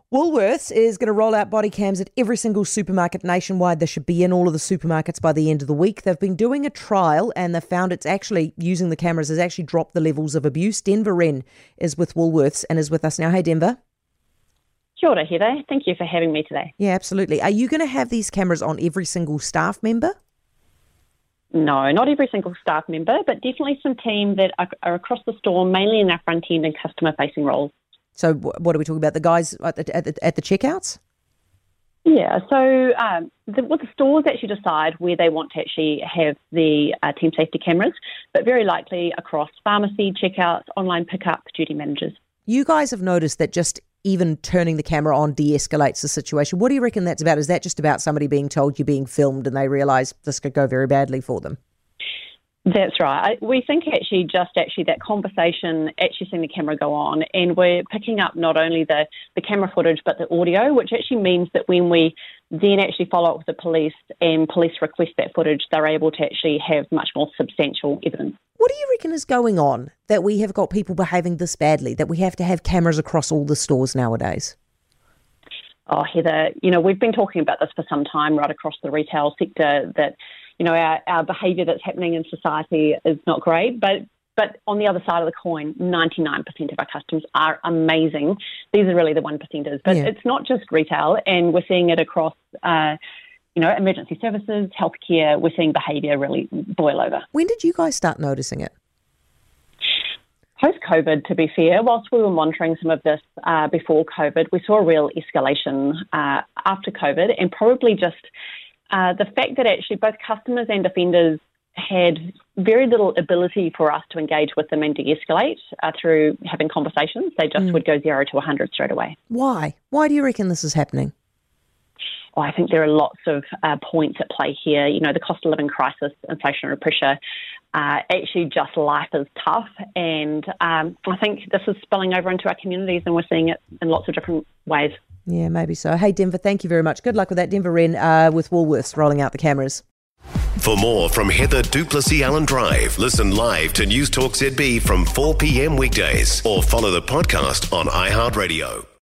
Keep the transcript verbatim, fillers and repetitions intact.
Woolworths is going to roll out body cams at every single supermarket nationwide. They should be in all of the supermarkets by the end of the week. They've been doing a trial and they've found it's actually, using the cameras, has actually dropped the levels of abuse. Denver Wren is with Woolworths and is with us now. Hey, Denver. Kia ora, Heather. Thank you for having me today. Yeah, absolutely. Are you going to have these cameras on every single staff member? No, not every single staff member, but definitely some team that are, are across the store, mainly in our front end and customer-facing roles. So what are we talking about? The guys at the, at the, at the checkouts? Yeah, so um, the, well, the stores actually decide where they want to actually have the uh, team safety cameras, but very likely across pharmacy, checkouts, online pickup, duty managers. You guys have noticed that just even turning the camera on de-escalates the situation. What do you reckon that's about? Is that just about somebody being told you're being filmed and they realise this could go very badly for them? That's right. I, we think actually just actually that conversation, actually seeing the camera go on, and we're picking up not only the, the camera footage but the audio, which actually means that when we then actually follow up with the police and police request that footage, they're able to actually have much more substantial evidence. What do you reckon is going on that we have got people behaving this badly, that we have to have cameras across all the stores nowadays? Oh, Heather, you know, we've been talking about this for some time right across the retail sector, that you know, our, our behaviour that's happening in society is not great. But but on the other side of the coin, ninety-nine percent of our customers are amazing. These are really the one percenters. But yeah. It's not just retail, and we're seeing it across, uh, you know, emergency services, healthcare. We're seeing behaviour really boil over. When did you guys start noticing it? Post-COVID, to be fair, whilst we were monitoring some of this uh, before COVID, we saw a real escalation uh, after COVID, and probably just Uh, the fact that actually both customers and offenders had very little ability for us to engage with them and de-escalate uh, through having conversations. They just mm. would go zero to one hundred straight away. Why? Why do you reckon this is happening? Oh, I think there are lots of uh, points at play here. You know, the cost of living crisis, inflationary pressure, uh, actually just life is tough. And um, I think this is spilling over into our communities, and we're seeing it in lots of different ways. Yeah, maybe so. Hey, Denver, thank you very much. Good luck with that. Denver Wren uh, with Woolworths rolling out the cameras. For more from Heather du Plessis-Allen Drive, listen live to News Talk Z B from four p.m. weekdays or follow the podcast on iHeartRadio.